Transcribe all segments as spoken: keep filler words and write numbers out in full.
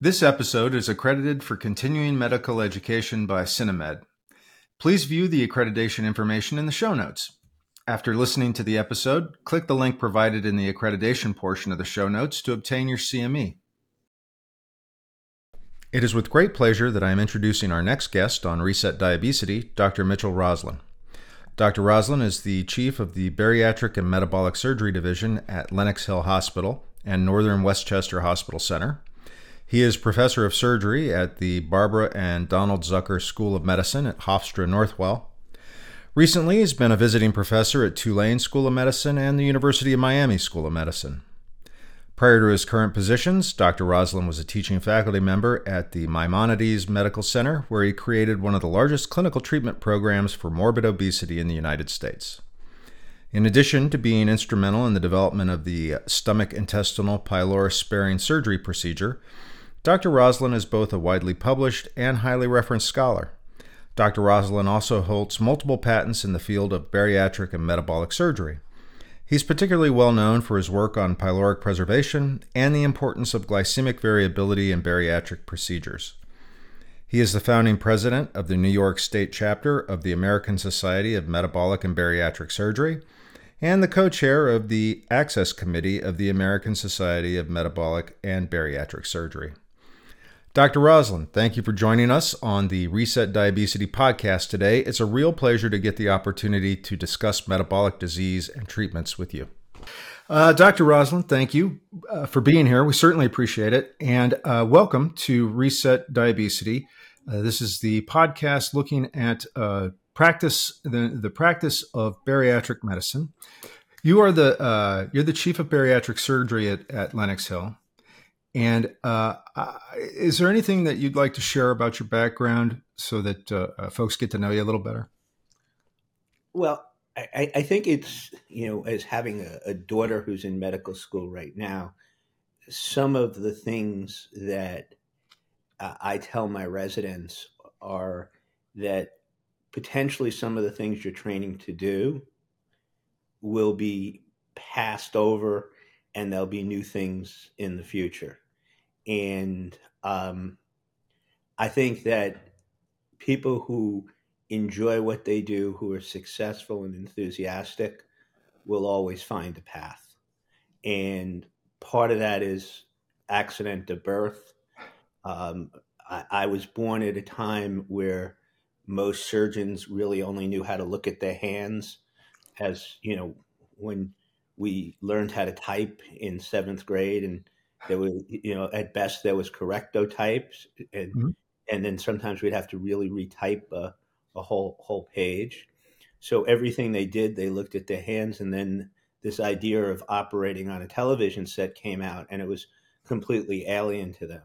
This episode is accredited for continuing medical education by Cinemed. Please view the accreditation information in the show notes. After listening to the episode, click the link provided in the accreditation portion of the show notes to obtain your C M E. It is with great pleasure that I am introducing our next guest on Reset Diabesity, Doctor Mitchell Roslin. Doctor Roslin is the chief of the Bariatric and Metabolic Surgery Division at Lenox Hill Hospital and Northern Westchester Hospital Center. He is professor of surgery at the Barbara and Donald Zucker School of Medicine at Hofstra Northwell. Recently, he's been a visiting professor at Tulane School of Medicine and the University of Miami School of Medicine. Prior to his current positions, Doctor Roslin was a teaching faculty member at the Maimonides Medical Center, where he created one of the largest clinical treatment programs for morbid obesity in the United States. In addition to being instrumental in the development of the stomach intestinal pylorus sparing surgery procedure, Doctor Roslin is both a widely published and highly referenced scholar. Doctor Roslin also holds multiple patents in the field of bariatric and metabolic surgery. He's particularly well known for his work on pyloric preservation and the importance of glycemic variability in bariatric procedures. He is the founding president of the New York State chapter of the American Society of Metabolic and Bariatric Surgery and the co-chair of the Access Committee of the American Society of Metabolic and Bariatric Surgery. Doctor Roslin, thank you for joining us on the Reset Diabesity podcast today. It's a real pleasure to get the opportunity to discuss metabolic disease and treatments with you. Uh, Doctor Roslin, thank you uh, for being here. We certainly appreciate it. And uh, welcome to Reset Diabesity. Uh, this is the podcast looking at uh, practice, the, the practice of bariatric medicine. You are the uh, you're the chief of bariatric surgery at, at Lenox Hill. And uh, is there anything that you'd like to share about your background so that uh, uh, folks get to know you a little better? Well, I, I think it's, you know, as having a, a daughter who's in medical school right now, some of the things that uh, I tell my residents are that potentially some of the things you're training to do will be passed over and there'll be new things in the future. And um, I think that people who enjoy what they do, who are successful and enthusiastic, will always find a path. And part of that is accident to birth. Um, I, I was born at a time where most surgeons really only knew how to look at their hands. As you know, when we learned how to type in seventh grade, and there was, you know, at best there was correctotypes, and mm-hmm. and then sometimes we'd have to really retype a, a whole whole page. So everything they did, they looked at their hands, and then this idea of operating on a television set came out, and it was completely alien to them.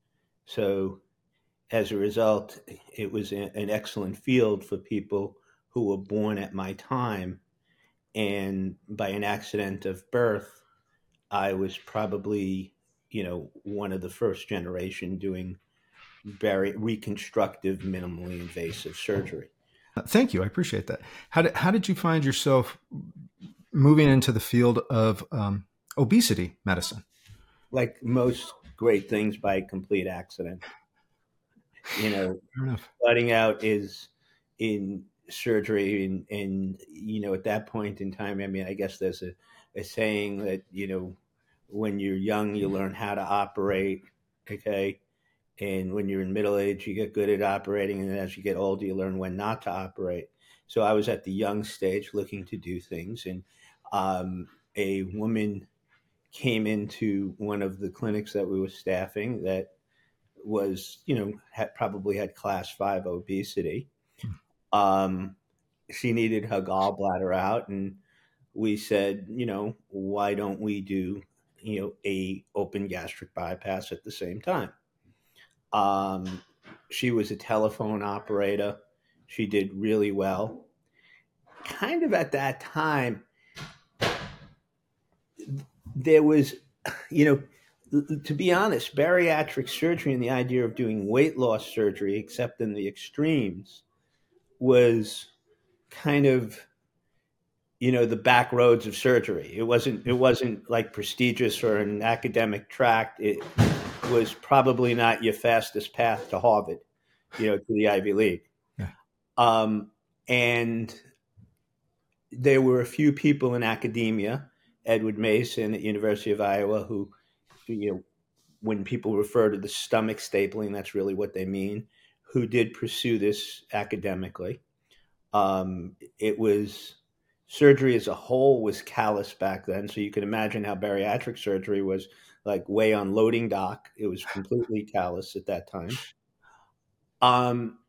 So as a result, it was an excellent field for people who were born at my time. And by an accident of birth, I was probably, you know, one of the first generation doing very reconstructive, minimally invasive surgery. Thank you. I appreciate that. How did, how did you find yourself moving into the field of um, obesity medicine? Like most great things, by complete accident. You know, starting out is in surgery, and, and you know, at that point in time, I mean, I guess there's a, a saying that, you know, when you're young, you learn how to operate, okay, and when you're in middle age, you get good at operating, and then as you get older, you learn when not to operate. So I was at the young stage looking to do things, and um, a woman came into one of the clinics that we were staffing that was, you know, had probably had class five obesity. Um, she needed her gallbladder out, and we said, you know, why don't we do, you know, a open gastric bypass at the same time? Um, she was a telephone operator. She did really well. Kind of at that time, there was, you know, to be honest, bariatric surgery and the idea of doing weight loss surgery, except in the extremes, was kind of, you know, the back roads of surgery. It wasn't, it wasn't like prestigious or an academic tract. It, was probably not your fastest path to Harvard, you know, to the Ivy League. Yeah. Um, and there were a few people in academia, Edward Mason at University of Iowa, who, you know, when people refer to the stomach stapling, that's really what they mean, who did pursue this academically. Um, it was surgery as a whole was callous back then. So you can imagine how bariatric surgery was like way on loading dock. It was completely callous at that time. Um,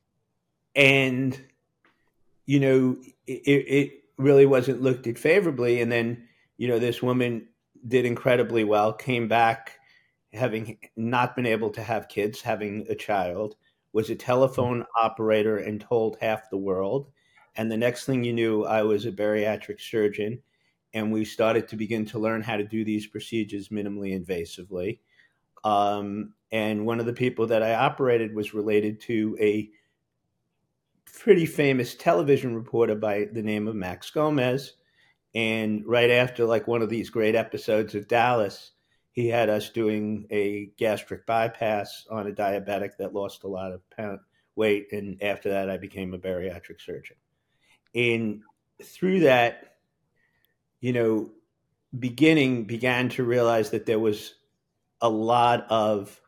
and, you know, it, it really wasn't looked at favorably. And then, you know, this woman did incredibly well, came back having not been able to have kids, having a child, was a telephone operator and told half the world. And the next thing you knew, I was a bariatric surgeon, and we started to begin to learn how to do these procedures minimally invasively. Um, and one of the people that I operated was related to a pretty famous television reporter by the name of Max Gomez. And right after like one of these great episodes of Dallas, he had us doing a gastric bypass on a diabetic that lost a lot of pound weight. And after that, I became a bariatric surgeon. And through that, you know, beginning began to realize that there was a lot of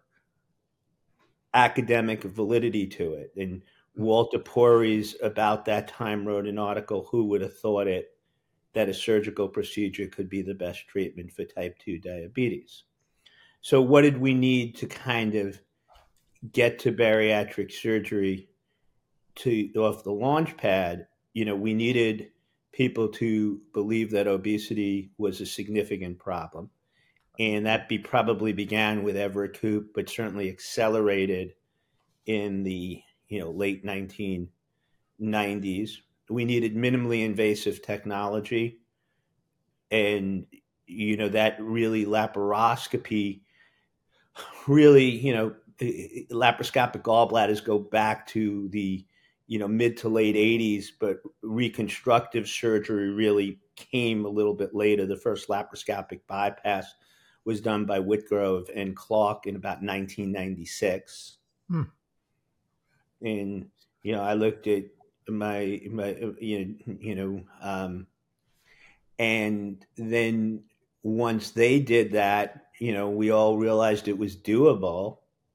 academic validity to it. And Walter Porres about that time wrote an article, Who Would Have Thought It, that a surgical procedure could be the best treatment for type two diabetes. So what did we need to kind of get to bariatric surgery to off the launch pad? You know, we needed people to believe that obesity was a significant problem. And that be probably began with Everett Koop, but certainly accelerated in the, you know, late nineteen nineties. We needed minimally invasive technology. And, you know, that really laparoscopy, really, you know, laparoscopic gallbladders go back to the, you know, mid to late eighties, but reconstructive surgery really came a little bit later. The first laparoscopic bypass was done by Whitgrove and Clark in about nineteen ninety-six. Hmm. And, you know, I looked at my, my, you know, you know, um, and then once they did that, you know, we all realized it was doable.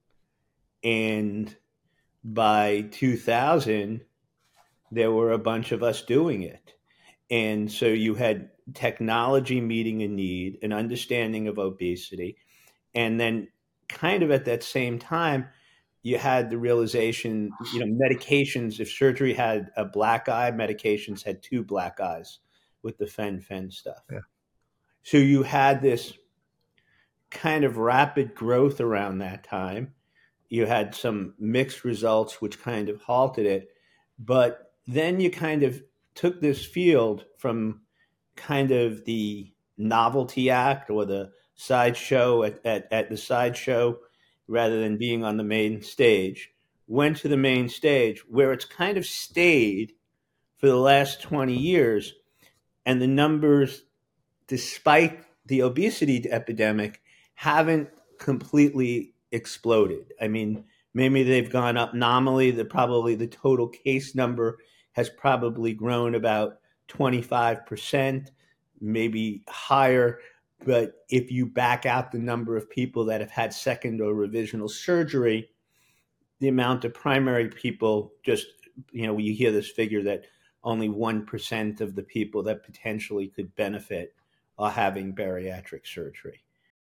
And by two thousand, there were a bunch of us doing it. And so you had technology meeting a need, an understanding of obesity. And then kind of at that same time, you had the realization, you know, medications, if surgery had a black eye, medications had two black eyes with the fen-phen stuff. Yeah. So you had this kind of rapid growth around that time. You had some mixed results, which kind of halted it. But then you kind of took this field from kind of the novelty act or the sideshow at, at, at the sideshow rather than being on the main stage, went to the main stage where it's kind of stayed for the last twenty years. And the numbers, despite the obesity epidemic, haven't completely exploded. I mean, maybe they've gone up nominally. The probably the total case number has probably grown about twenty-five percent, maybe higher. But if you back out the number of people that have had second or revisional surgery, the amount of primary people, just, you know, you hear this figure that only one percent of the people that potentially could benefit are having bariatric surgery.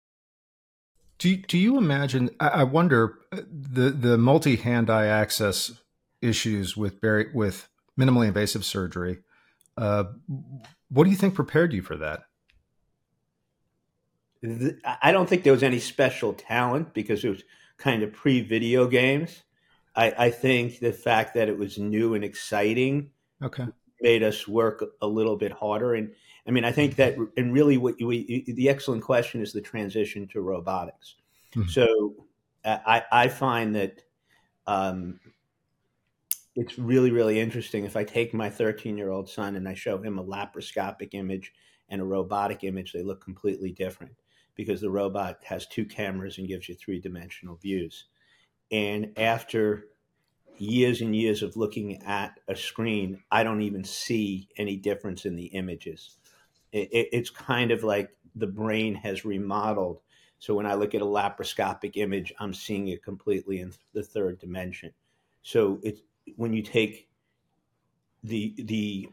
Do do you imagine? I wonder the the multi hand eye access issues with bari- with minimally invasive surgery. Uh, what do you think prepared you for that? I don't think there was any special talent because it was kind of pre-video games. I, I think the fact that it was new and exciting Okay. made us work a little bit harder. And I mean, I think that, and really, what we, the excellent question is the transition to robotics. Mm-hmm. So I, I find that um, it's really, really interesting. If I take my thirteen-year-old son and I show him a laparoscopic image and a robotic image, they look completely different. because the robot has two cameras and gives you three-dimensional views. And after years and years of looking at a screen, I don't even see any difference in the images. It, it, it's kind of like the brain has remodeled. So when I look at a laparoscopic image, I'm seeing it completely in the third dimension. So it's when you take the the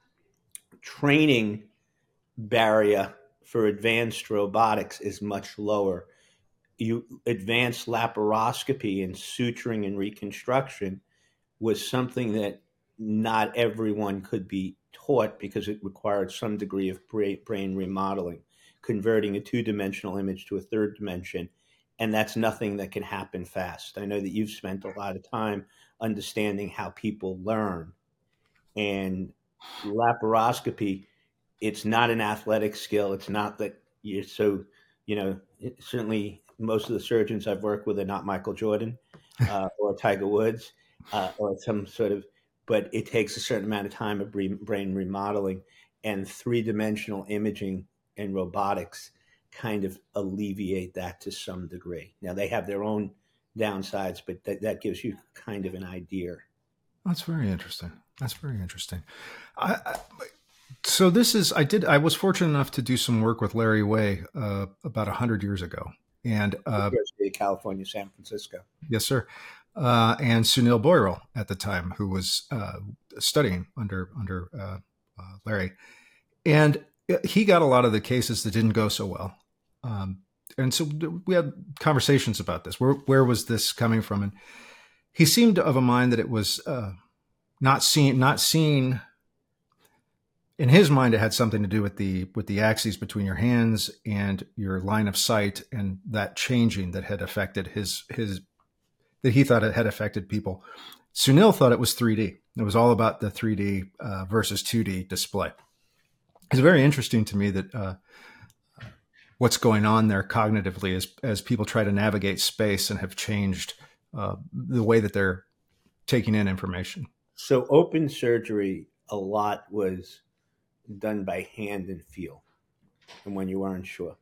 training barrier for advanced robotics is much lower. You advanced laparoscopy and suturing and reconstruction was something that not everyone could be taught because it required some degree of brain remodeling, converting a two-dimensional image to a third dimension, and that's nothing that can happen fast. I know that you've spent a lot of time understanding how people learn, and laparoscopy, it's not an athletic skill. It's not that you're so, you know, certainly most of the surgeons I've worked with are not Michael Jordan uh, or Tiger Woods uh, or some sort of, but it takes a certain amount of time of brain remodeling, and three-dimensional imaging and robotics kind of alleviate that to some degree. Now, they have their own downsides, but that, that gives you kind of an idea. That's very interesting. That's very interesting. I, I, so this is, I did, I was fortunate enough to do some work with Larry Way uh, about a hundred years ago. And uh, University of California, San Francisco. Yes, sir. Uh, and Sunil Boyral at the time, who was uh, studying under under uh, uh, Larry, and he got a lot of the cases that didn't go so well. Um, and so we had conversations about this. Where where was this coming from? And he seemed of a mind that it was uh, not seen, not seen. In his mind, it had something to do with the with the axes between your hands and your line of sight, and that changing that had affected his his that he thought it had affected people. Sunil thought it was three D. It was all about the three D uh, versus two D display. It's very interesting to me that uh, what's going on there cognitively as as people try to navigate space and have changed uh, the way that they're taking in information. So open surgery, a lot was done by hand and feel, and when you weren't sure.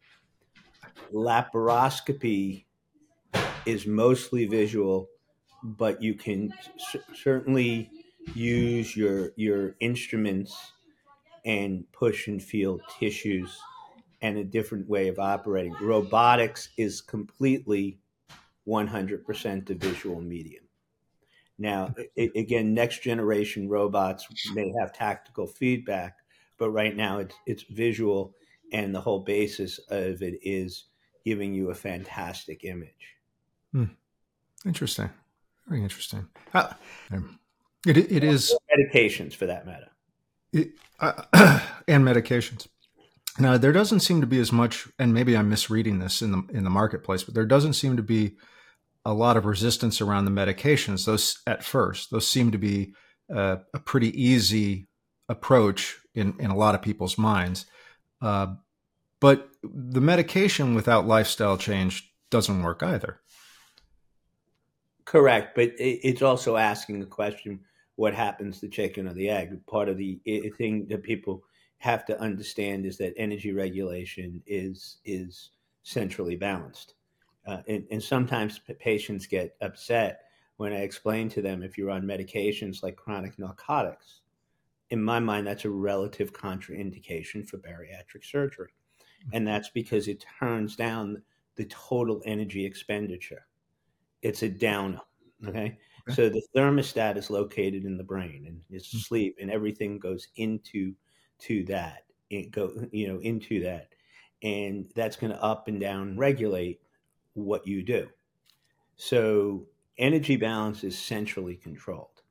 Laparoscopy is mostly visual, but you can c- certainly use your your instruments and push and feel tissues and a different way of operating. Robotics is completely one hundred percent a visual medium. Now, it, again, next generation robots may have tactical feedback, but right now it's it's visual, and the whole basis of it is giving you a fantastic image. Hmm. Interesting. Very interesting. Uh, it, it is medications for that matter. It, uh, and medications. Now, there doesn't seem to be as much, and maybe I'm misreading this in the in the marketplace, but there doesn't seem to be a lot of resistance around the medications. Those at first, those seem to be uh, a pretty easy approach in, in a lot of people's minds. Uh, but the medication without lifestyle change doesn't work either. Correct, but it's also asking the question, what happens to the chicken or the egg? Part of the thing that people have to understand is that energy regulation is is centrally balanced. Uh, and, and sometimes patients get upset when I explain to them, if you're on medications like chronic narcotics, in my mind, that's a relative contraindication for bariatric surgery. And that's because it turns down the total energy expenditure. It's a downer. Okay? okay. So the thermostat is located in the brain, and it's mm-hmm. sleep, and everything goes into to that. It go, you know, into that. And that's going to up and down regulate what you do. So energy balance is centrally controlled.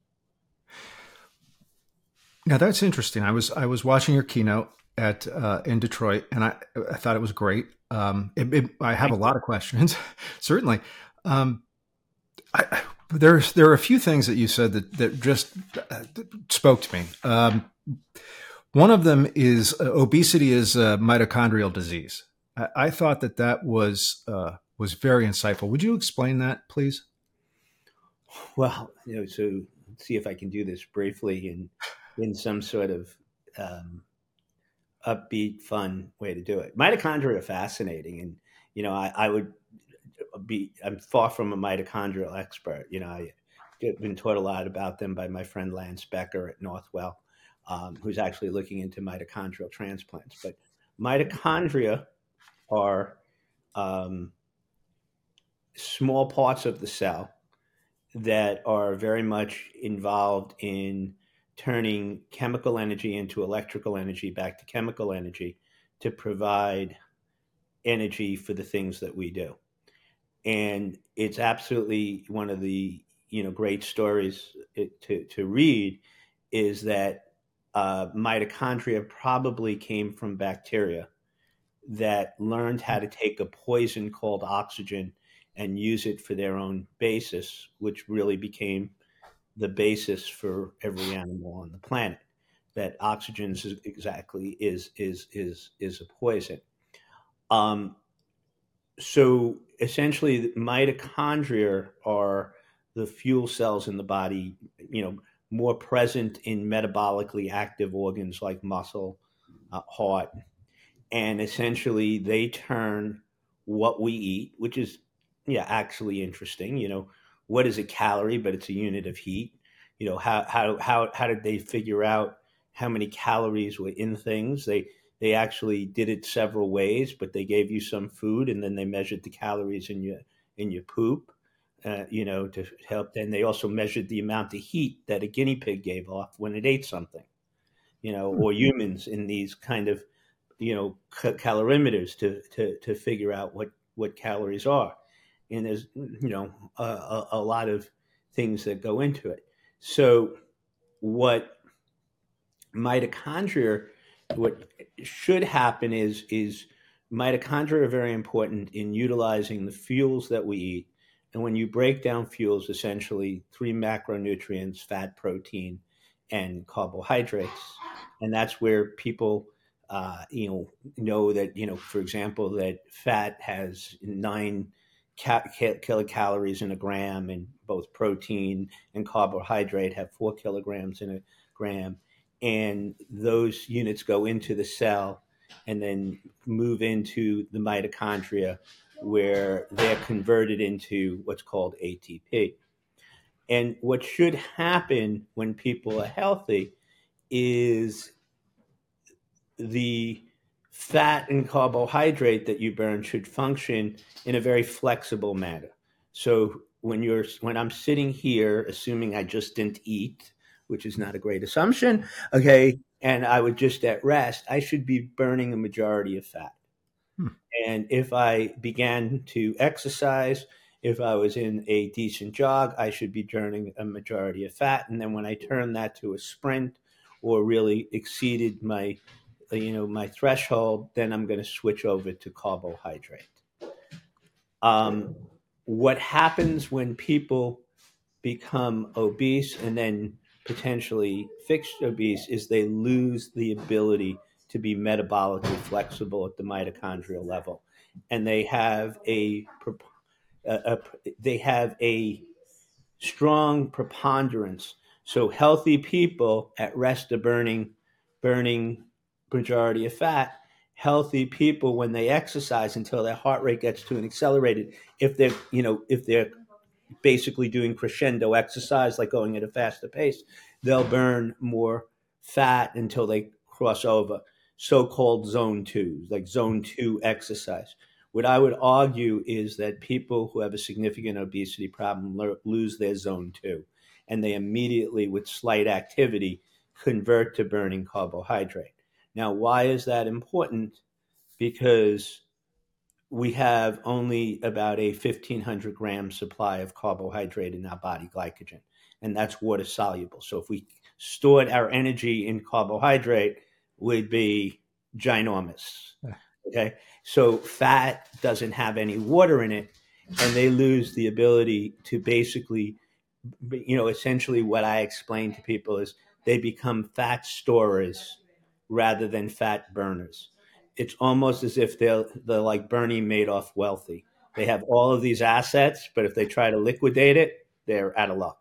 Now that's interesting. I was I was watching your keynote at uh, in Detroit, and I I thought it was great. Um, it, it, I have a lot of questions, certainly. Um, I, there's there are a few things that you said that that just uh, spoke to me. Um, one of them is uh, obesity is a mitochondrial disease. I, I thought that that was uh, was very insightful. Would you explain that, please? Well, you know, so let's see if I can do this briefly in in some sort of um, upbeat, fun way to do it. Mitochondria are fascinating, and you know, I, I would be. I'm far from a mitochondrial expert. You know, I, I've been taught a lot about them by my friend Lance Becker at Northwell, um, who's actually looking into mitochondrial transplants. But mitochondria are um, small parts of the cell that are very much involved in turning chemical energy into electrical energy back to chemical energy to provide energy for the things that we do. And it's absolutely one of the you know great stories to to read is that uh, mitochondria probably came from bacteria that learned how to take a poison called oxygen and use it for their own basis, which really became the basis for every animal on the planet. That oxygen is exactly is is is is a poison. Um, so essentially, the mitochondria are the fuel cells in the body. You know, more present in metabolically active organs like muscle, uh, heart, and essentially they turn what we eat, which is yeah actually interesting. You know, what is a calorie? But it's a unit of heat. You know, how how how how did they figure out how many calories were in things? They they actually did it several ways, but they gave you some food and then they measured the calories in your in your poop. Uh, you know, to help. Then they also measured the amount of heat that a guinea pig gave off when it ate something. You know, or humans in these kind of you know calorimeters to to to figure out what what calories are, and there's you know a, a, a lot of things that go into it. So what mitochondria what should happen is is mitochondria are very important in utilizing the fuels that we eat. And when you break down fuels, essentially three macronutrients: fat, protein, and carbohydrates. And that's where people uh, you know know that you know for example that fat has nine ca- kilocalories in a gram, and both protein and carbohydrate have four kilograms in a gram. And those units go into the cell and then move into the mitochondria where they're converted into what's called A T P. And what should happen when people are healthy is the fat and carbohydrate that you burn should function in a very flexible manner. So when you're when I'm sitting here, assuming I just didn't eat, which is not a great assumption, okay, and I would just at rest, I should be burning a majority of fat. Hmm. And if I began to exercise, if I was in a decent jog, I should be burning a majority of fat. And then when I turn that to a sprint or really exceeded my you know my threshold, then I'm going to switch over to carbohydrate. Um, what happens when people become obese and then potentially fixed obese is they lose the ability to be metabolically flexible at the mitochondrial level, and they have a, a, a they have a strong preponderance. So healthy people at rest are burning burning majority of fat. Healthy people, when they exercise until their heart rate gets to an accelerated, if they're you know if they're basically doing crescendo exercise, like going at a faster pace, they'll burn more fat until they cross over, so-called zone two, like zone two exercise. What I would argue is that people who have a significant obesity problem lo- lose their zone two, and they immediately, with slight activity, convert to burning carbohydrate. Now, why is that important? Because we have only about a fifteen hundred gram supply of carbohydrate in our body, glycogen, and that's water soluble. So if we stored our energy in carbohydrate, we'd be ginormous. Okay, so fat doesn't have any water in it, and they lose the ability to basically, you know, essentially what I explain to people is they become fat storers rather than fat burners. It's almost as if they're they're like Bernie Madoff wealthy. They have all of these assets, but if they try to liquidate it, they're out of luck.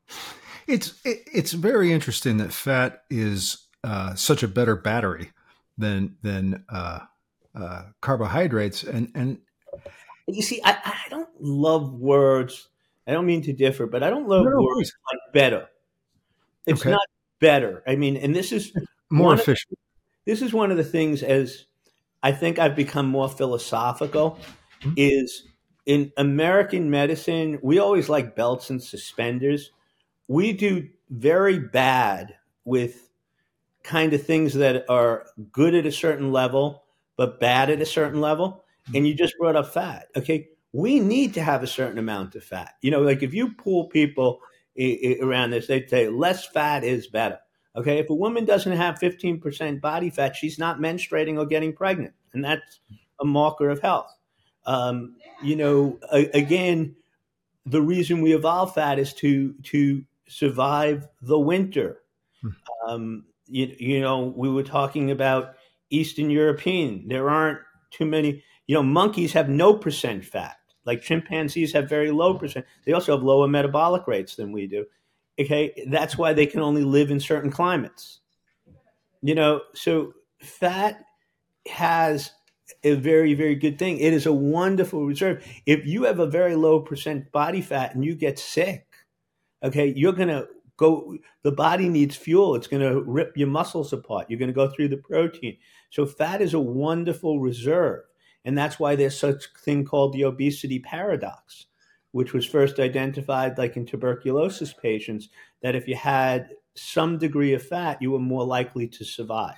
It's it, it's very interesting that fat is uh, such a better battery than than uh, uh, carbohydrates. And and You see, I, I don't love words. I don't mean to differ, but I don't no, love no, words please. like better. It's Okay, not better. I mean, and this is more one of efficient. this is one of the things as I think I've become more philosophical Mhm. is in American medicine, we always like belts and suspenders. We do very bad with kind of things that are good at a certain level, but bad at a certain level. And you just brought up fat. Okay. We need to have a certain amount of fat. You know, like if you pull people i- i- around this, they say less fat is better. Okay. If a woman doesn't have fifteen percent body fat, she's not menstruating or getting pregnant. And that's a marker of health. Um, you know, a- again, the reason we evolve fat is to, to survive the winter. Um, you, you know, we were talking about Eastern European. There aren't too many. You know, monkeys have no percent fat. Like chimpanzees have very low percent. They also have lower metabolic rates than we do. Okay, that's why they can only live in certain climates. You know, so fat has a very, very good thing. It is a wonderful reserve. If you have a very low percent body fat and you get sick, okay, you're going to go, the body needs fuel. It's going to rip your muscles apart. You're going to go through the protein. So fat is a wonderful reserve. And that's why there's such a thing called the obesity paradox, which was first identified like in tuberculosis patients, that if you had some degree of fat, you were more likely to survive.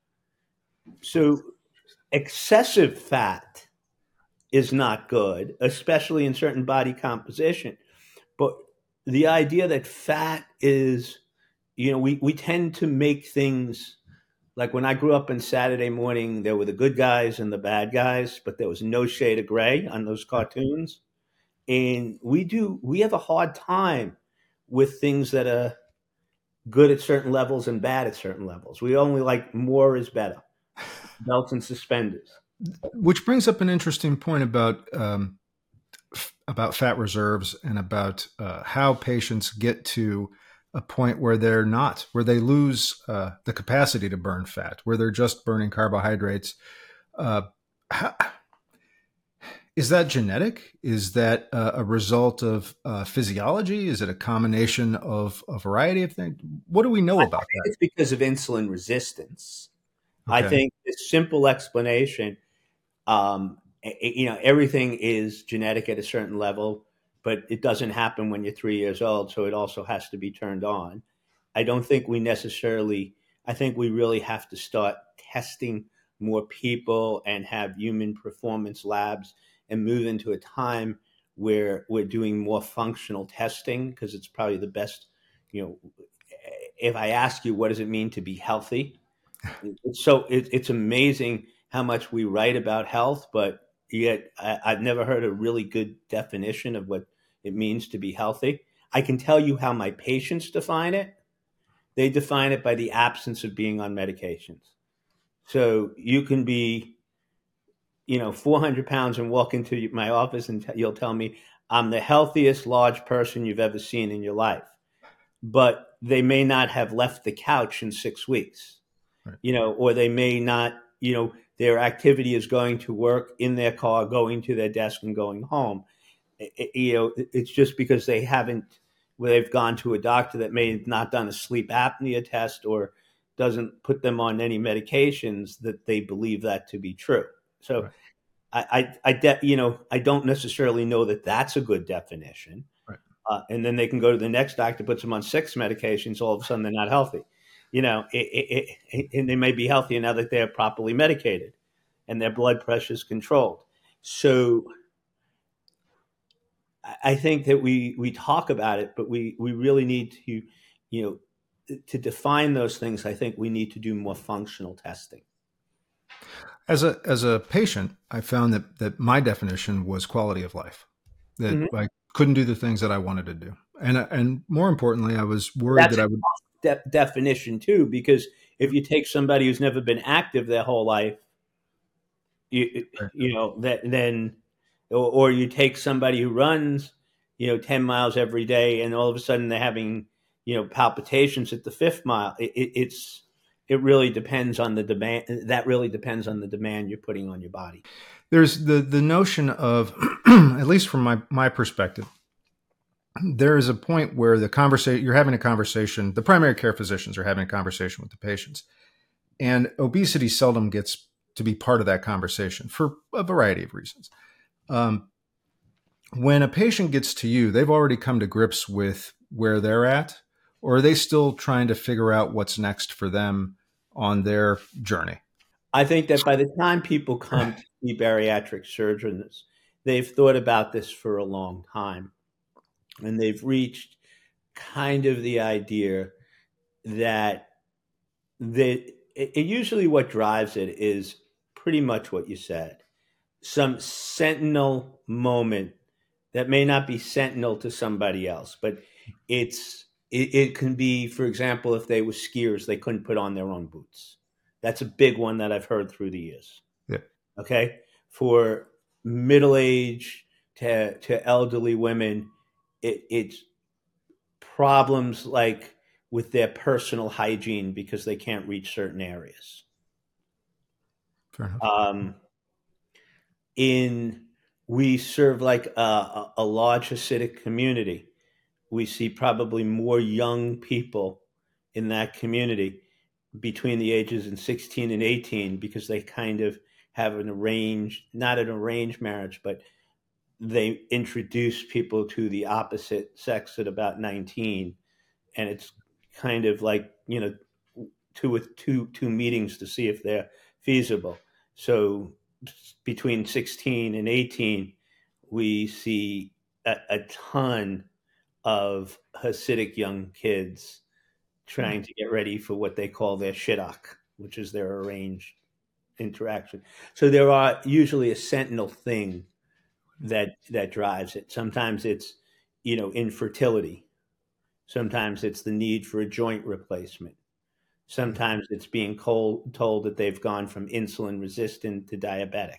So excessive fat is not good, especially in certain body composition. But the idea that fat is, you know, we, we tend to make things like when I grew up in Saturday morning, there were the good guys and the bad guys, but there was no shade of gray on those cartoons. And we do, we have a hard time with things that are good at certain levels and bad at certain levels. We only like more is better, belts and suspenders. Which brings up an interesting point about um, f- about fat reserves and about uh, how patients get to a point where they're not, where they lose uh, the capacity to burn fat, where they're just burning carbohydrates. Uh, how, is that genetic? Is that uh, a result of uh, physiology? Is it a combination of a variety of things? What do we know I about think that? it's because of insulin resistance. I Okay. think the simple explanation, um, you know, everything is genetic at a certain level, but it doesn't happen when you're three years old. So it also has to be turned on. I don't think we necessarily, I think we really have to start testing more people and have human performance labs and move into a time where we're doing more functional testing because it's probably the best, you know, if I ask you, what does it mean to be healthy? So it, it's amazing how much we write about health, but yet I, I've never heard a really good definition of what it means to be healthy. I can tell you how my patients define it. They define it by the absence of being on medications. So you can be, you know, four hundred pounds and walk into my office and t- you'll tell me I'm the healthiest large person you've ever seen in your life. But they may not have left the couch in six weeks, Right. you know, or they may not, you know, their activity is going to work in their car, going to their desk and going home. It, it- you know, it's just because they haven't, where they've gone to a doctor that may have not done a sleep apnea test or doesn't put them on any medications that they believe that to be true. So Right. I, I, I de- you know, I don't necessarily know that that's a good definition. Right. Uh, and then they can go to the next doctor, puts them on six medications. All of a sudden, they're not healthy. You know, it, it, it, and they may be healthy now that they're properly medicated and their blood pressure is controlled. So I think that we we talk about it, but we we really need to, you know, to define those things. I think we need to do more functional testing. As a as a patient, I found that that my definition was quality of life. That Mm-hmm. I couldn't do the things that I wanted to do, and and more importantly, I was worried That's that a I would. de- definition too, because if you take somebody who's never been active their whole life, you you know that then, or, or you take somebody who runs, you know, ten miles every day, and all of a sudden they're having, you know, palpitations at the fifth mile. It, it, it's it really depends on the demand. That really depends on the demand you're putting on your body. There's the, the notion of, at least from my, my perspective, there is a point where the conversation, you're having a conversation, the primary care physicians are having a conversation with the patients, and obesity seldom gets to be part of that conversation for a variety of reasons. Um, when a patient gets to you, they've already come to grips with where they're at, or are they still trying to figure out what's next for them on their journey? I think that by the time people come to see bariatric surgeons, they've thought about this for a long time, and they've reached kind of the idea that they, it, it usually what drives it is pretty much what you said. Some sentinel moment that may not be sentinel to somebody else, but it's it, it can be, for example, if they were skiers, they couldn't put on their own boots. That's a big one that I've heard through the years. Yeah. Okay. For middle age to, to elderly women, it, it's problems like with their personal hygiene because they can't reach certain areas. Fair enough. Um, in we serve like a, a, a large Hasidic community. We see probably more young people in that community between the ages of sixteen and eighteen because they kind of have an arranged, not an arranged marriage, but they introduce people to the opposite sex at about nineteen. And it's kind of like, you know, two with two, two meetings to see if they're feasible. So between sixteen and eighteen, we see a, a ton of Hasidic young kids trying to get ready for what they call their shidduch, which is their arranged interaction. So there are usually a sentinel thing that that drives it. Sometimes it's, you know, infertility. Sometimes it's the need for a joint replacement. Sometimes it's being told, told that they've gone from insulin resistant to diabetic.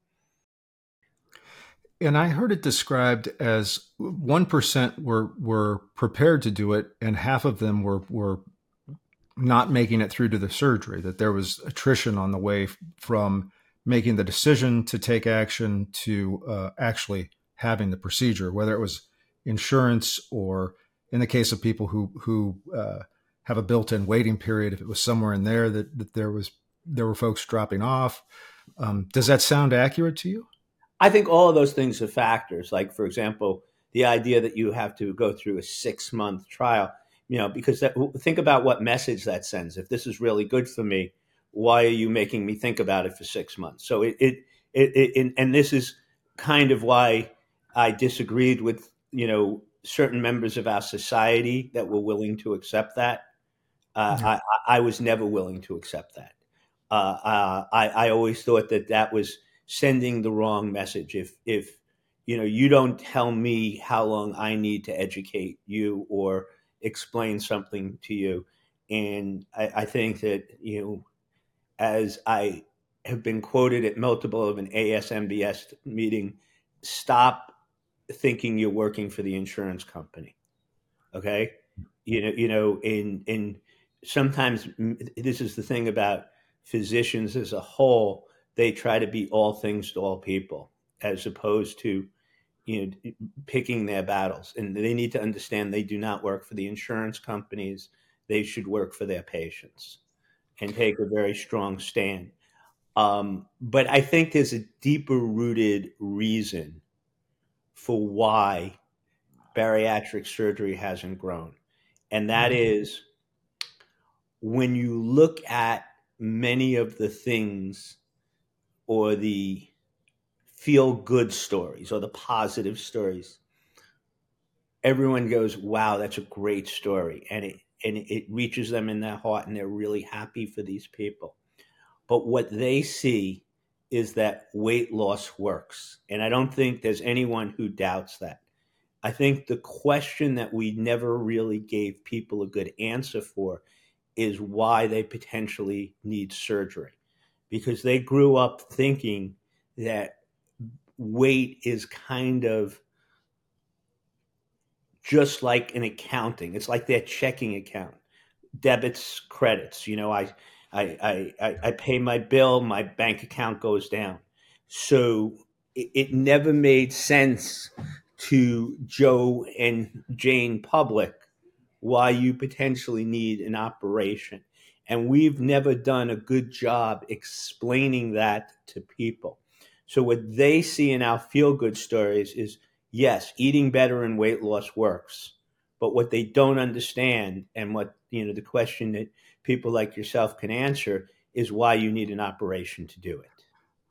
And I heard it described as one percent were were prepared to do it, and half of them were were not making it through to the surgery, that there was attrition on the way from making the decision to take action to uh, actually having the procedure, whether it was insurance or, in the case of people who who uh, have a built-in waiting period, if it was somewhere in there that, that there was there were folks dropping off. Um, does that sound accurate to you? I think all of those things are factors. Like, for example, the idea that you have to go through a six-month trial, you know, because that, think about what message that sends. If this is really good for me, why are you making me think about it for six months? So it, it, it, it and this is kind of why I disagreed with, you know, certain members of our society that were willing to accept that. Uh, Yeah. I, I was never willing to accept that. Uh, uh, I, I always thought that that was sending the wrong message. If, if, you know, you don't tell me how long I need to educate you or explain something to you. And I, I think that, you know, as I have been quoted at multiple of an A S M B S meeting, stop thinking you're working for the insurance company. Okay. You know, you know, in, in sometimes this is the thing about physicians as a whole. They try to be all things to all people, as opposed to, you know, picking their battles. And they need to understand they do not work for the insurance companies. They should work for their patients and take a very strong stand. Um, but I think there's a deeper rooted reason for why bariatric surgery hasn't grown. And that is when you look at many of the things or the feel good stories or the positive stories, everyone goes, wow, that's a great story. And it, and it reaches them in their heart and they're really happy for these people. But what they see is that weight loss works. And I don't think there's anyone who doubts that. I think the question that we never really gave people a good answer for is why they potentially need surgery. Because they grew up thinking that weight is kind of just like an accounting. It's like their checking account. debits, credits. You know, I, I, I, I pay my bill, my bank account goes down. So it, it never made sense to Joe and Jane Public why you potentially need an operation. And we've never done a good job explaining that to people. So what they see in our feel good stories is yes, eating better and weight loss works. But what they don't understand, and what, you know, the question that people like yourself can answer, is why you need an operation to do it.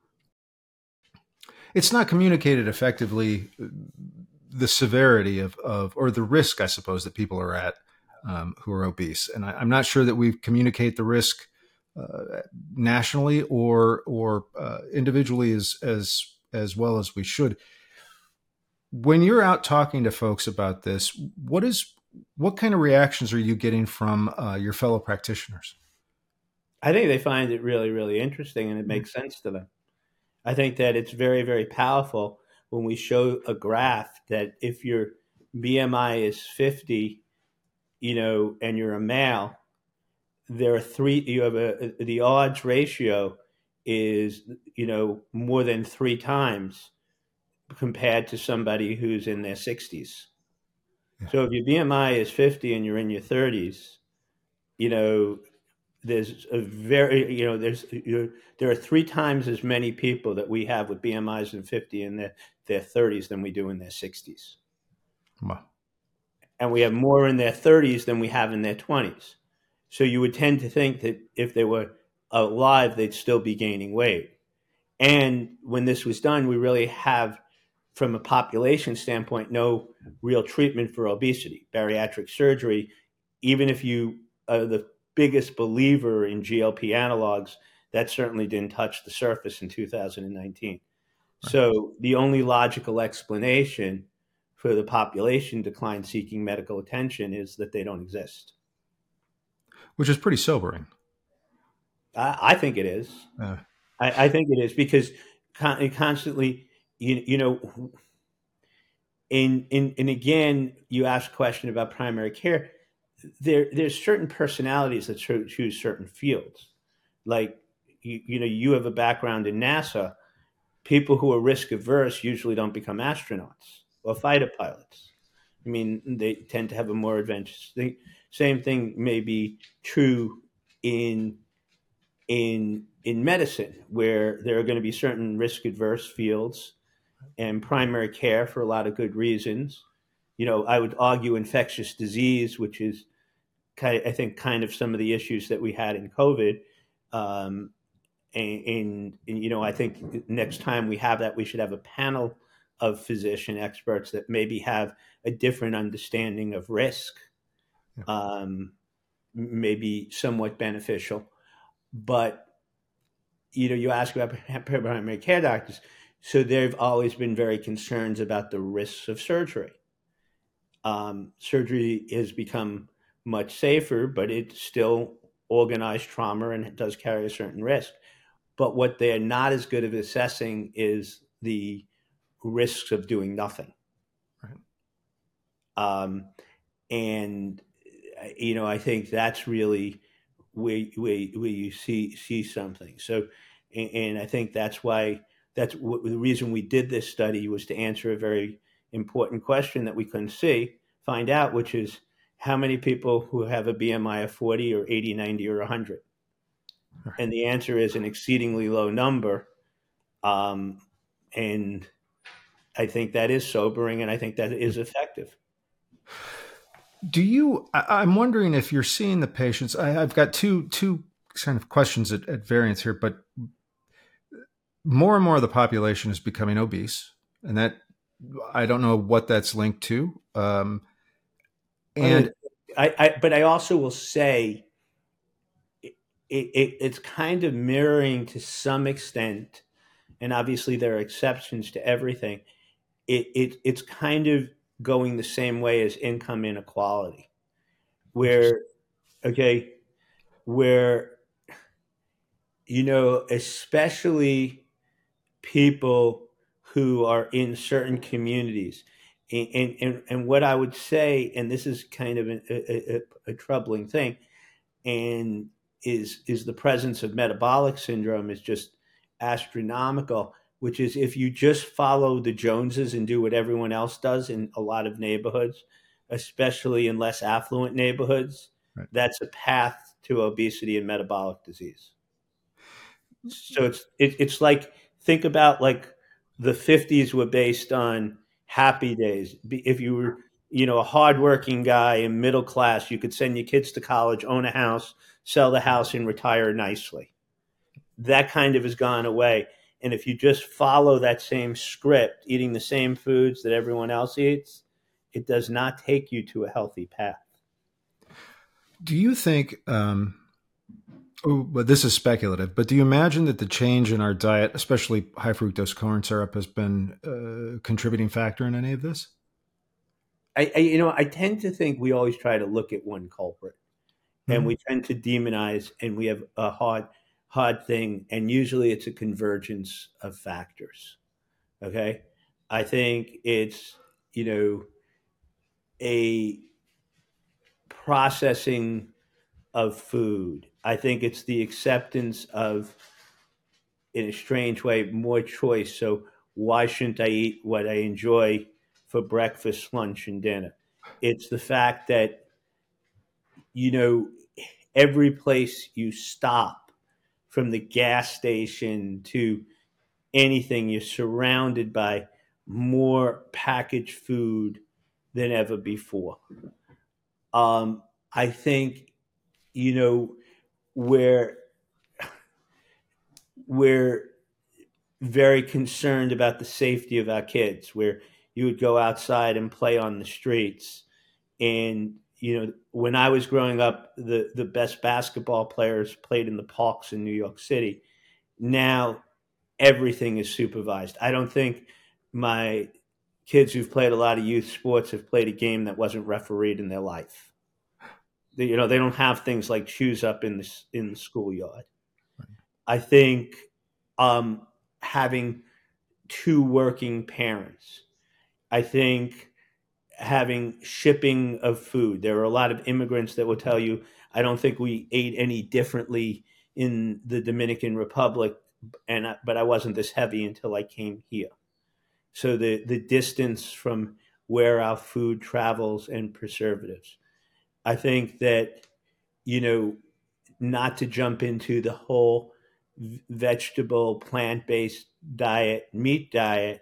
It's not communicated effectively, the severity of, of or the risk, I suppose, that people are at um, who are obese. And I, I'm not sure that we communicate the risk uh, nationally or or uh, individually as as as well as we should. When you're out talking to folks about this, what is what kind of reactions are you getting from uh, your fellow practitioners? I think they find it really, really interesting, and it makes sense to them. I think that it's very, very powerful when we show a graph that if your B M I is fifty, you know, and you're a male, there are three, you have a, the odds ratio is, you know, more than three times compared to somebody who's in their sixties. Yeah. So if your B M I is fifty and you're in your thirties, you know, there's a very, you know, there's, you there are three times as many people that we have with B M Is in fifty in their, their thirties than we do in their sixties. Wow. And we have more in their thirties than we have in their twenties. So you would tend to think that if they were alive, they'd still be gaining weight. And when this was done, we really have, from a population standpoint, no real treatment for obesity. Bariatric surgery, even if you are the biggest believer in G L P analogs, that certainly didn't touch the surface in two thousand nineteen. Right. So the only logical explanation for the population decline seeking medical attention is that they don't exist. Which is pretty sobering. I, I think it is. Uh, I, I think it is because con- constantly, you, you know, in, in, and again, you asked a question about primary care. There, there's certain personalities that choose certain fields. Like, you, you know, you have a background in NASA. People who are risk averse usually don't become astronauts or fighter pilots. I mean, they tend to have a more adventurous thing. Same thing may be true in in in medicine, where there are going to be certain risk adverse fields, and primary care for a lot of good reasons. You know, I would argue infectious disease, which is kind of, I think, kind of some of the issues that we had in COVID. Um, and, and, and, you know, I think next time we have that, we should have a panel of physician experts that maybe have a different understanding of risk, yeah. um, maybe somewhat beneficial. But, you know, you ask about primary care doctors, so they've always been very concerned about the risks of surgery. Um, surgery has become much safer, but it's still organized trauma and it does carry a certain risk. But what they're not as good at assessing is the risks of doing nothing. Right. Um, and, you know, I think that's really where, where, where you see see something. So, and, and I think that's why, that's w- the reason we did this study, was to answer a very important question that we couldn't see, find out, which is how many people who have a B M I of forty or eighty, ninety, or one hundred. And the answer is an exceedingly low number. Um, and I think that is sobering, and I think that is effective. Do you, I, I'm wondering if you're seeing the patients, I, I've got two, two kind of questions at, at variance here, but more and more of the population is becoming obese, and that, I don't know what that's linked to. Um, and I, I, but I also will say it, it, it's kind of mirroring to some extent, and obviously there are exceptions to everything. It, it it's kind of going the same way as income inequality, where, okay, where, you know, especially people who are in certain communities. And, and, and what I would say, and this is kind of a, a, a troubling thing, and is is the presence of metabolic syndrome is just astronomical, which is if you just follow the Joneses and do what everyone else does in a lot of neighborhoods, especially in less affluent neighborhoods, Right. that's a path to obesity and metabolic disease. So it's it, it's like, think about like the fifties were based on happy days. If you were, you know, a hardworking guy in middle class, you could send your kids to college, own a house, sell the house, and retire nicely. That kind of has gone away. And if you just follow that same script, eating the same foods that everyone else eats, it does not take you to a healthy path. Do you think, um, oh, but this is speculative, but do you imagine that the change in our diet, especially high fructose corn syrup, has been a contributing factor in any of this? I, I you know, I tend to think we always try to look at one culprit, and Mm-hmm. we tend to demonize, and we have a hard hard thing, and usually it's a convergence of factors. Okay, I think it's, you know, a processing of food. I think it's the acceptance of, in a strange way, more choice. So why shouldn't I eat what I enjoy for breakfast, lunch, and dinner? It's the fact that, you know, every place you stop, from the gas station to anything, you're surrounded by more packaged food than ever before. Um, I think, you know, we're we're very concerned about the safety of our kids. Where you would go outside and play on the streets, and you know, when I was growing up, the the best basketball players played in the parks in New York City. Now everything is supervised. I don't think my kids who've played a lot of youth sports have played a game that wasn't refereed in their life. They, you know, they don't have things like shoes up in the in the schoolyard. I think um, having two working parents. I think having shipping of food. There are a lot of immigrants that will tell you, I don't think we ate any differently in the Dominican Republic, and I, but I wasn't this heavy until I came here. So the the distance from where our food travels and preservatives. I think that, you know, not to jump into the whole vegetable, plant based diet, meat diet.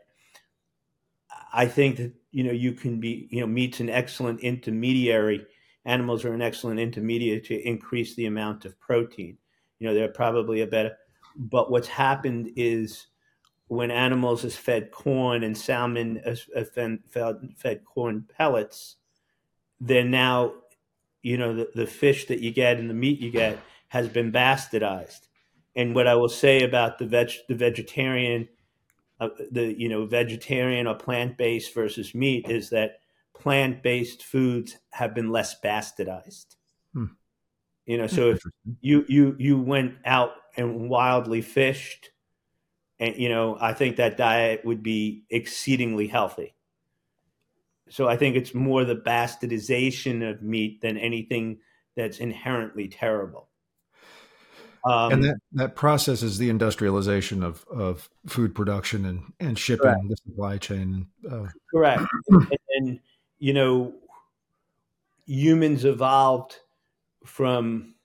I think that, you know, you can be, you know, meat's an excellent intermediary. Animals are an excellent intermediary to increase the amount of protein. You know, they're probably a better. But what's happened is when animals is fed corn and salmon is fed, fed corn pellets, they're now, you know, the, the fish that you get and the meat you get has been bastardized. And what I will say about the veg, the vegetarian, uh, the you know vegetarian or plant based versus meat is that plant based foods have been less bastardized. Hmm. You know, That's so if interesting. you you you went out and wildly fished, and you know, I think that diet would be exceedingly healthy. So I think it's more the bastardization of meat than anything that's inherently terrible. And Um, that, that process is the industrialization of, of food production and, and correct, shipping, the supply chain. Uh, correct. And, and you know, humans evolved from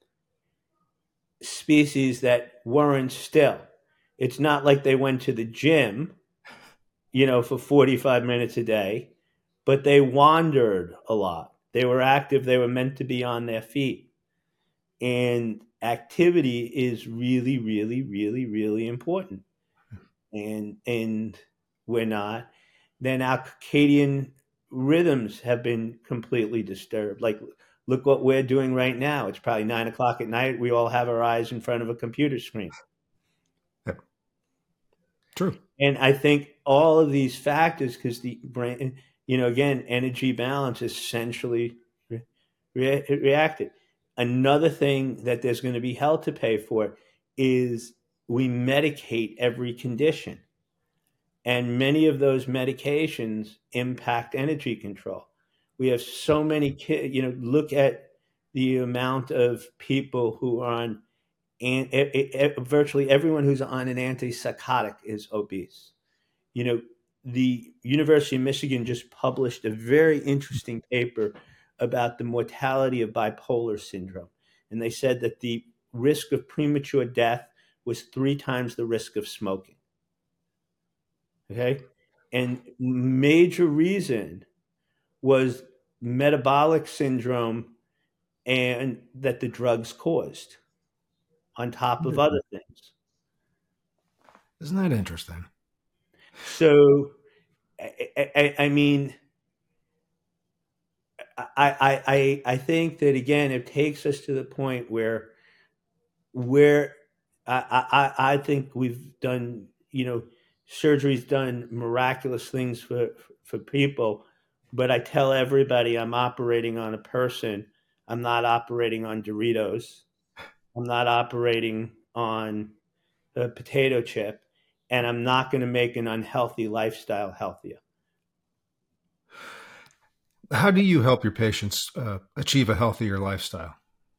species that weren't still. It's not like they went to the gym, you know, for forty-five minutes a day, but they wandered a lot. They were active. They were meant to be on their feet. And activity is really, really, really, really important. And and we're not. Then our circadian rhythms have been completely disturbed. Like, look what we're doing right now. It's probably nine o'clock at night. We all have our eyes in front of a computer screen. yeah, true. And I think all of these factors, because the brain, you know, again, energy balance is essentially re- re- reacted. Another thing that there's going to be hell to pay for is we medicate every condition. And many of those medications impact energy control. We have so many kids, you know, look at the amount of people who are on, and e- e- e- virtually everyone who's on an antipsychotic is obese. You know, the University of Michigan just published a very interesting paper about the mortality of bipolar syndrome. And they said that the risk of premature death was three times the risk of smoking. Okay. And major reason was metabolic syndrome and that the drugs caused on top of other things. Isn't that interesting? So, I, I, I mean, I, I, I, I think that again, it takes us to the point where, where I, I, I think we've done, you know, surgery's done miraculous things for, for people, but I tell everybody I'm operating on a person. I'm not operating on Doritos. I'm not operating on a potato chip, and I'm not going to make an unhealthy lifestyle healthier. How do you help your patients uh, achieve a healthier lifestyle?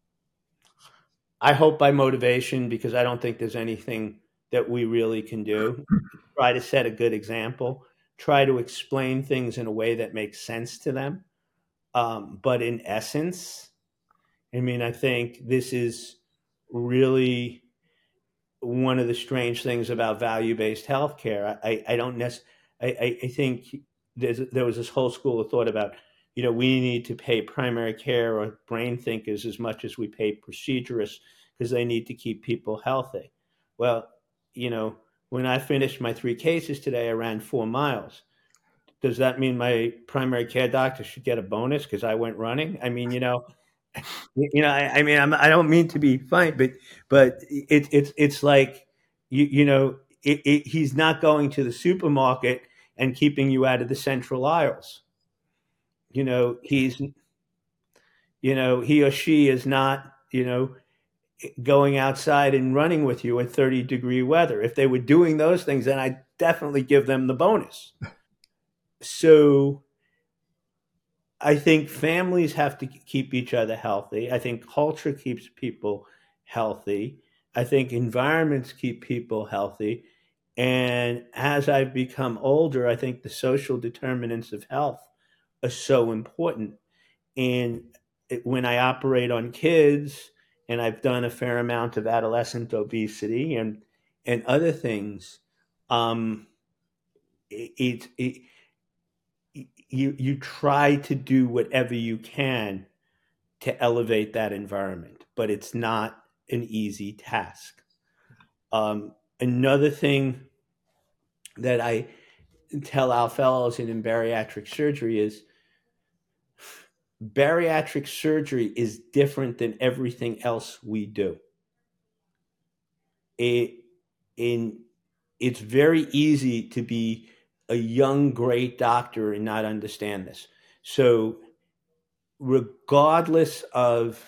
I hope by motivation, because I don't think there's anything that we really can do. Try to set a good example, try to explain things in a way that makes sense to them. Um, but in essence, I mean, I think this is really one of the strange things about value-based healthcare. I, I don't necessarily, I, I think there's, there was this whole school of thought about, you know, we need to pay primary care or brain thinkers as much as we pay procedurists because they need to keep people healthy. Well, you know, when I finished my three cases today, I ran four miles. Does that mean my primary care doctor should get a bonus because I went running? I mean, you know, you know, I, I mean, I'm, I don't mean to be funny, but but it's it's it's like you you know, it, it, he's not going to the supermarket and keeping you out of the central aisles. You know, he's you know he or she is not you know going outside and running with you at thirty degree weather. If they were doing those things, then I'd definitely give them the bonus. So I think families have to keep each other healthy. I think culture keeps people healthy. I think environments keep people healthy. And as I've become older, I think the social determinants of health are so important. And it, when I operate on kids, and I've done a fair amount of adolescent obesity and and other things, um, it, it, you you try to do whatever you can to elevate that environment, but it's not an easy task. Um, another thing that I tell our fellows in bariatric surgery is bariatric surgery is different than everything else we do. It in it's very easy to be a young great doctor and not understand this. So regardless of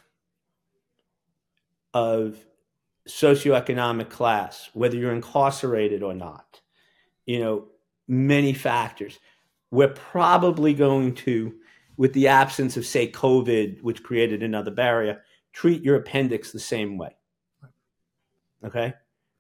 of socioeconomic class, whether you're incarcerated or not, you know, many factors. We're probably going to, with the absence of, say, COVID, which created another barrier, treat your appendix the same way. Okay?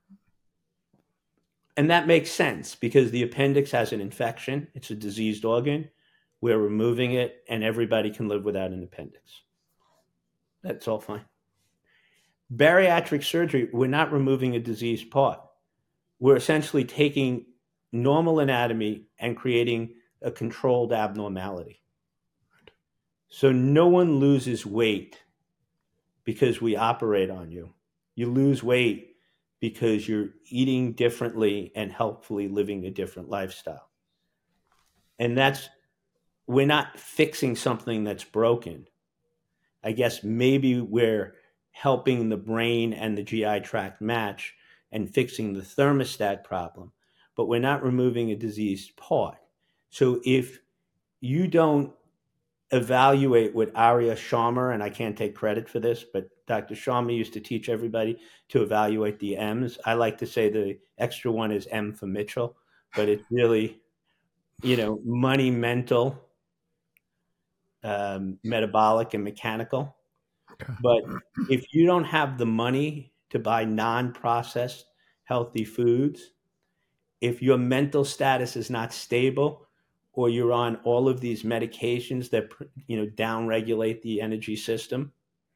And that makes sense because the appendix has an infection, it's a diseased organ. We're removing it, and everybody can live without an appendix. That's all fine. Bariatric surgery, we're not removing a diseased part. We're essentially taking normal anatomy and creating a controlled abnormality. So no one loses weight because we operate on you. You lose weight because you're eating differently and helpfully living a different lifestyle. And that's, we're not fixing something that's broken. I guess maybe we're helping the brain and the G I tract match and fixing the thermostat problem, but we're not removing a diseased part. So if you don't evaluate what Arya Sharma, and I can't take credit for this, but Doctor Sharma used to teach everybody to evaluate the M's. I like to say the extra one is M for Mitchell, but it's really, you know, money, mental, um, metabolic, and mechanical. Okay. But if you don't have the money to buy non-processed healthy foods, if your mental status is not stable, or you're on all of these medications that you know downregulate the energy system,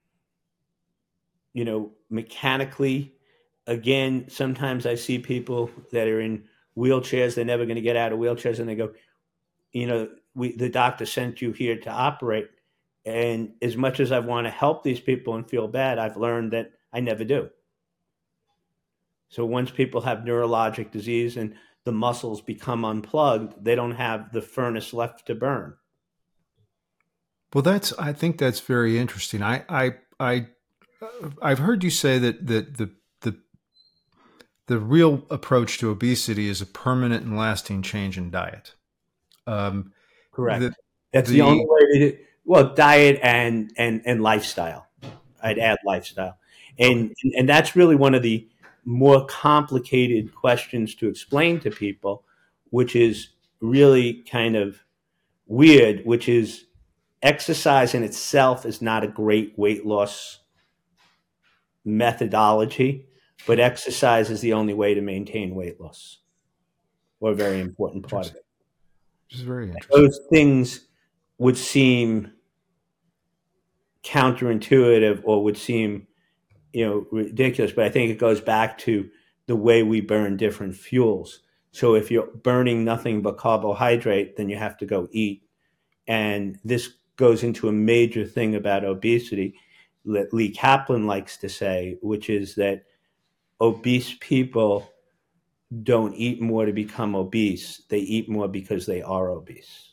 you know, mechanically, again, sometimes I see people that are in wheelchairs, they're never going to get out of wheelchairs, and they go, you know, we the doctor sent you here to operate. And as much as I want to help these people and feel bad, I've learned that I never do. So once people have neurologic disease and the muscles become unplugged, they don't have the furnace left to burn. Well, that's, I think that's very interesting. I, I, I, I've heard you say that, that the, the, the real approach to obesity is a permanent and lasting change in diet. Um, Correct. the, That's the, the only way to do, well, diet and, and, and lifestyle. I'd add lifestyle. And, okay. and that's really one of the more complicated questions to explain to people, which is really kind of weird, which is exercise in itself is not a great weight loss methodology, but exercise is the only way to maintain weight loss, or a very important part of it. Which is very interesting. Those things would seem counterintuitive or would seem, you know, ridiculous, but I think it goes back to the way we burn different fuels. So if you're burning nothing but carbohydrate, then you have to go eat. And this goes into a major thing about obesity that Lee Kaplan likes to say, which is that obese people don't eat more to become obese. They eat more because they are obese.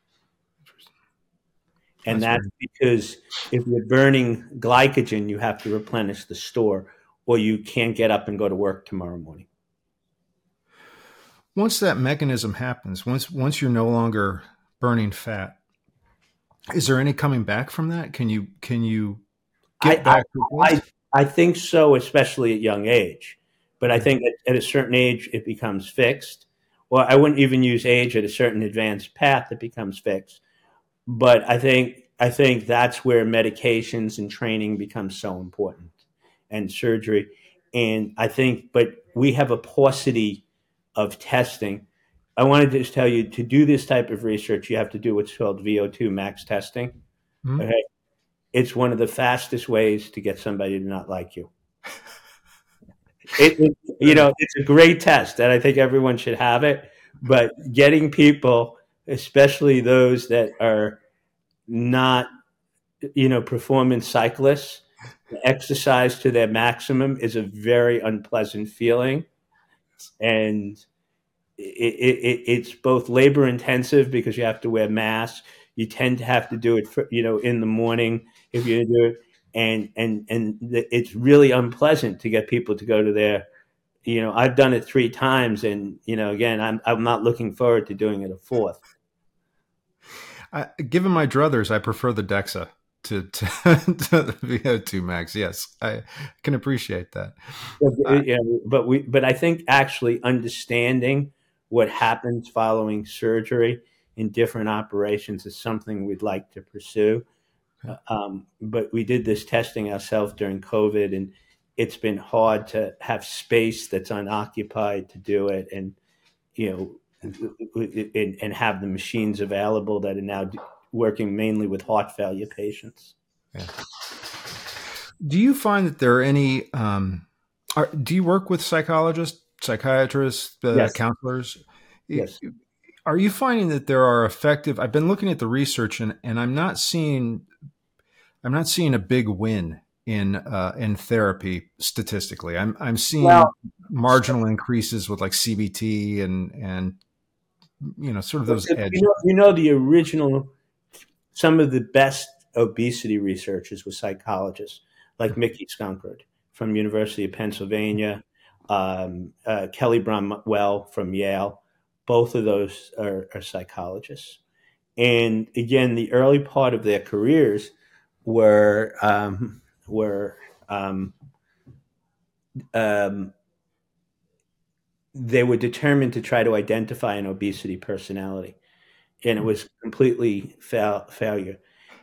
And that's, that's because if you're burning glycogen, you have to replenish the store, or you can't get up and go to work tomorrow morning. Once that mechanism happens, once once you're no longer burning fat, is there any coming back from that? Can you can you get I, back? I, I, I think so, especially at young age. But I think at, at a certain age, it becomes fixed. Well, I wouldn't even use age. At a certain advanced path, it becomes fixed. But I think I think that's where medications and training become so important, and surgery. And I think, but we have a paucity of testing. I wanted to just tell you, to do this type of research, you have to do what's called V O two max testing. Mm-hmm. Okay, it's one of the fastest ways to get somebody to not like you. It, it, you know, it's a great test, and I think everyone should have it. But getting people, especially those that are not, you know, performance cyclists, exercise to their maximum is a very unpleasant feeling. And it, it, it's both labor intensive because you have to wear masks. You tend to have to do it, for, you know, in the morning if you do it. And, and, and it's really unpleasant to get people to go to their, you know, I've done it three times. And, you know, again, I'm, I'm not looking forward to doing it a fourth. I, given my druthers, I prefer the DEXA to, to, to the V O two max. Yes, I can appreciate that. But, uh, you know, but we, but I think actually understanding what happens following surgery in different operations is something we'd like to pursue. Okay. Um, but we did this testing ourselves during COVID, and it's been hard to have space that's unoccupied to do it, and you know, and, and have the machines available that are now working mainly with heart failure patients. Yeah. Do you find that there are any? Um, are, do you work with psychologists, psychiatrists, uh, yes. counselors? Yes. Are you finding that there are effective? I've been looking at the research, and, and I'm not seeing, I'm not seeing a big win in uh, in therapy statistically. I'm I'm seeing well, marginal increases with like C B T and and you know sort of those edges. You know, you know the original, some of the best obesity researchers were psychologists, like Mickey Skunkard from University of Pennsylvania, um, uh, Kelly Bromwell from Yale. Both of those are, are psychologists. And again, the early part of their careers were um, were um, um, they were determined to try to identify an obesity personality, and it was completely fail, failure.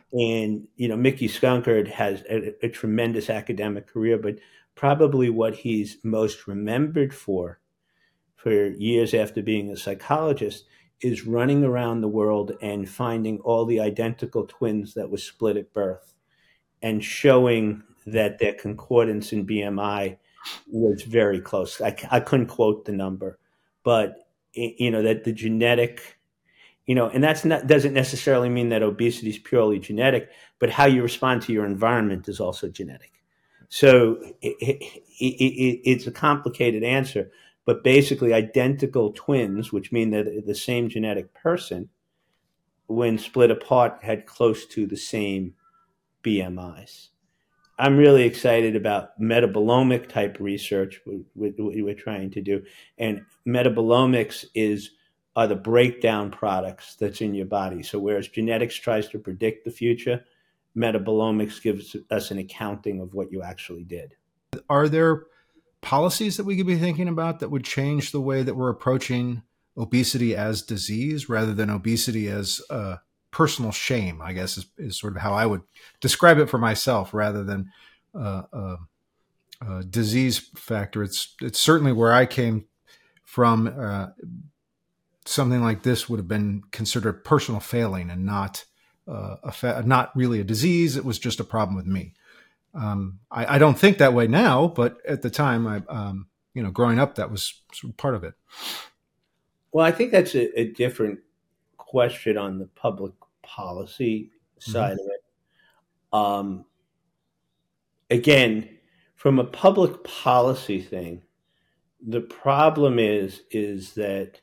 And, you know, Mickey Skunkard has a, a tremendous academic career, but probably what he's most remembered for, for years after being a psychologist, is running around the world and finding all the identical twins that were split at birth and showing that their concordance in B M I was very close. I, I couldn't quote the number, but, you know, that the genetic, you know, and that's not, doesn't necessarily mean that obesity is purely genetic, but how you respond to your environment is also genetic. So it, it, it, it's a complicated answer, but basically identical twins, which mean that the same genetic person, when split apart, had close to the same B M Is. I'm really excited about metabolomic type research we, we, we're trying to do. And metabolomics is are the breakdown products that's in your body. So whereas genetics tries to predict the future, metabolomics gives us an accounting of what you actually did. Are there policies that we could be thinking about that would change the way that we're approaching obesity as disease rather than obesity as uh, personal shame, I guess is, is sort of how I would describe it for myself rather than uh, uh, uh, disease factor. It's, it's certainly where I came from. Uh, something like this would have been considered personal failing and not uh, a fa- not really a disease. It was just a problem with me. Um, I, I don't think that way now, but at the time, I, um, you know, growing up, that was sort of part of it. Well, I think that's a, a different question on the public policy side mm-hmm. of it. Um, again, from a public policy thing, the problem is is that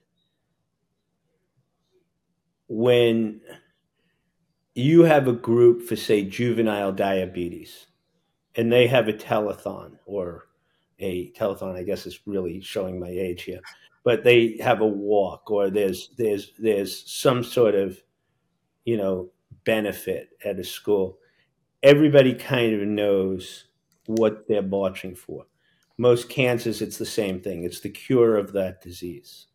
when you have a group for, say, juvenile diabetes, and they have a telethon, or a telethon, I guess is really showing my age here, but they have a walk, or there's there's there's some sort of, you know, benefit at a school. Everybody kind of knows what they're marching for. Most cancers, it's the same thing. It's the cure of that disease.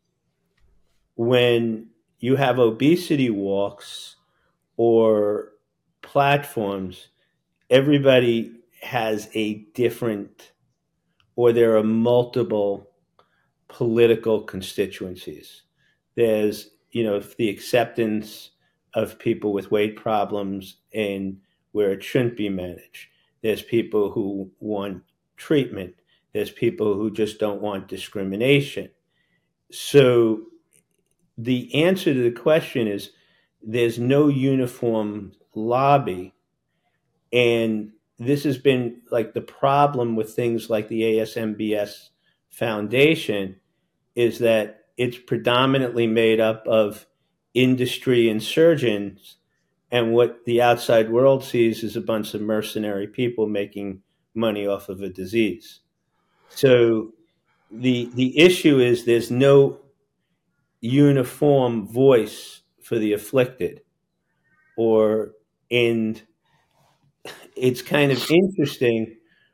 When you have obesity walks or platforms, everybody has a different, or there are multiple political constituencies. There's, you know, the acceptance of people with weight problems and where it shouldn't be managed. There's people who want treatment. There's people who just don't want discrimination. So the answer to the question is there's no uniform lobby. And this has been like the problem with things like the A S M B S Foundation, is that it's predominantly made up of industry and surgeons, and what the outside world sees is a bunch of mercenary people making money off of a disease. So the the issue is there's no uniform voice for the afflicted, or in it's kind of interesting.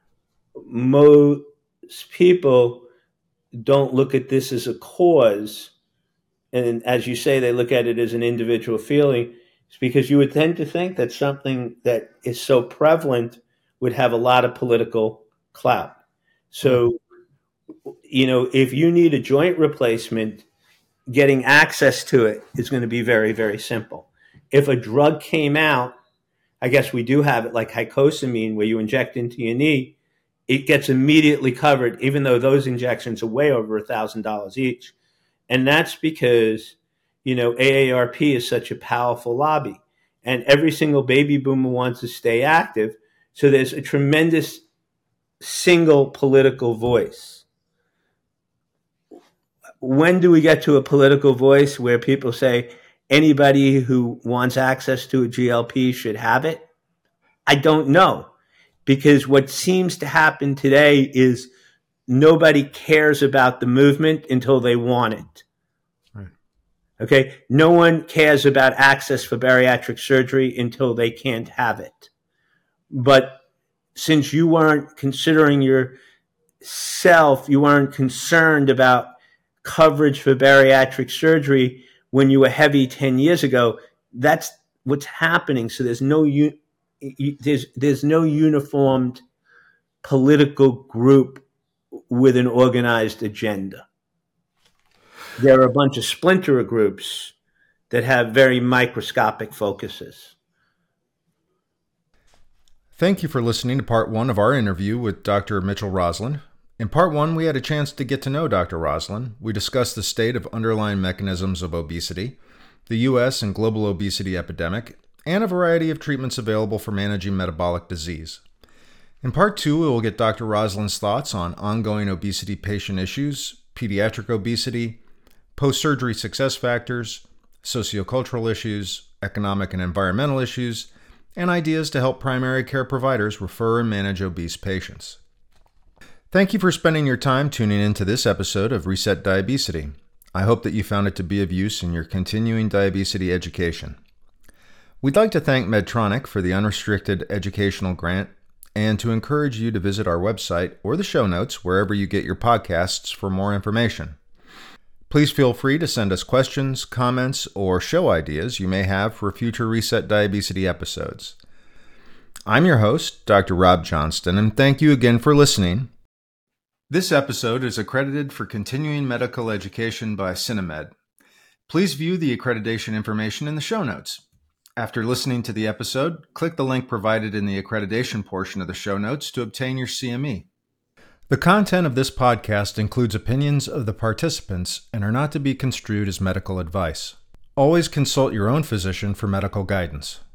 Most people don't look at this as a cause, and as you say, they look at it as an individual feeling. It's because you would tend to think that something that is so prevalent would have a lot of political clout. So, you know, if you need a joint replacement, getting access to it is going to be very, very simple. If a drug came out, I guess we do have it, like icosapent, where you inject into your knee, it gets immediately covered, even though those injections are way over one thousand dollars each. And that's because, you know, A A R P is such a powerful lobby, and every single baby boomer wants to stay active. So there's a tremendous single political voice. When do we get to a political voice where people say anybody who wants access to a G L P should have it? I don't know, because what seems to happen today is nobody cares about the movement until they want it. Right. Okay. No one cares about access for bariatric surgery until they can't have it. But since you weren't considering yourself, you weren't concerned about coverage for bariatric surgery when you were heavy ten years ago, that's what's happening. So there's no there's there's no uniformed political group with an organized agenda. There are a bunch of splinter groups that have very microscopic focuses. Thank you for listening to part one of our interview with Doctor Mitchell Roslin. In part one, we had a chance to get to know Doctor Roslin. We discussed the state of underlying mechanisms of obesity, the U S and global obesity epidemic, and a variety of treatments available for managing metabolic disease. In part two, we will get Doctor Roslin's thoughts on ongoing obesity patient issues, pediatric obesity, post-surgery success factors, sociocultural issues, economic and environmental issues, and ideas to help primary care providers refer and manage obese patients. Thank you for spending your time tuning into this episode of Reset Diabesity. I hope that you found it to be of use in your continuing diabesity education. We'd like to thank Medtronic for the unrestricted educational grant and to encourage you to visit our website or the show notes wherever you get your podcasts for more information. Please feel free to send us questions, comments, or show ideas you may have for future Reset Diabesity episodes. I'm your host, Doctor Rob Johnston, and thank you again for listening. This episode is accredited for continuing medical education by Cinemed. Please view the accreditation information in the show notes. After listening to the episode, click the link provided in the accreditation portion of the show notes to obtain your C M E. The content of this podcast includes opinions of the participants and are not to be construed as medical advice. Always consult your own physician for medical guidance.